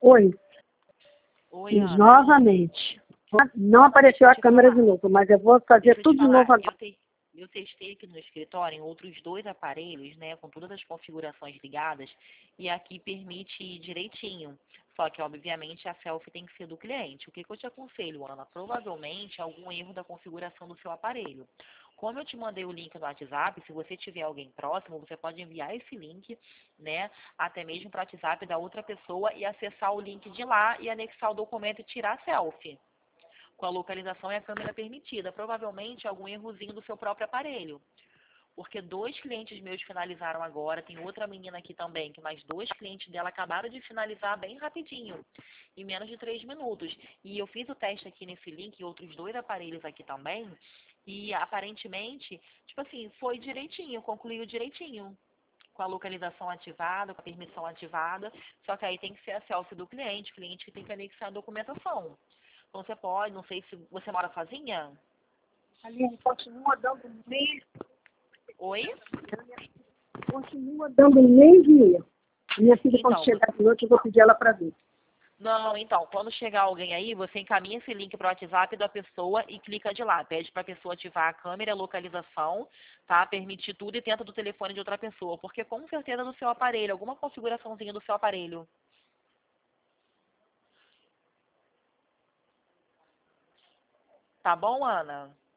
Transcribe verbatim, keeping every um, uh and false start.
Oi, Oi, fiz Ana. novamente. Não apareceu a Deixa eu te câmera de falar. novo, mas eu vou fazer Deixa eu te tudo de falar. novo Eu, agora. te, eu testei aqui no escritório em outros dois aparelhos, né, com todas as configurações ligadas, e aqui permite ir direitinho. Só que, obviamente, a selfie tem que ser do cliente. O que, que eu te aconselho, Ana? Provavelmente algum erro da configuração do seu aparelho. Como eu te mandei o link no WhatsApp, se você tiver alguém próximo, você pode enviar esse link, né, até mesmo para o WhatsApp da outra pessoa e acessar o link de lá e anexar o documento e tirar a selfie com a localização e a câmera permitida. Provavelmente algum errozinho do seu próprio aparelho. Porque dois clientes meus finalizaram agora, tem outra menina aqui também, que mais dois clientes dela acabaram de finalizar bem rapidinho, em menos de três minutos. E eu fiz o teste aqui nesse link, em outros dois aparelhos aqui também, e aparentemente, tipo assim, foi direitinho, concluiu direitinho. Com a localização ativada, com a permissão ativada, só que aí tem que ser a selfie do cliente, cliente que tem que anexar a documentação. Então você pode, não sei se você mora sozinha? Aline, continua dando o mesmo, Oi? continua dando o mesmo erro. Minha filha, quando Então, vo- chegar de noite, eu vou pedir ela para ver. não, então, quando chegar alguém aí, você encaminha esse link para o WhatsApp da pessoa e clica de lá. Pede para a pessoa ativar a câmera, a localização, tá? Permitir tudo e tenta do telefone de outra pessoa. Porque com certeza do seu aparelho, alguma configuraçãozinha do seu aparelho. Tá bom, Ana?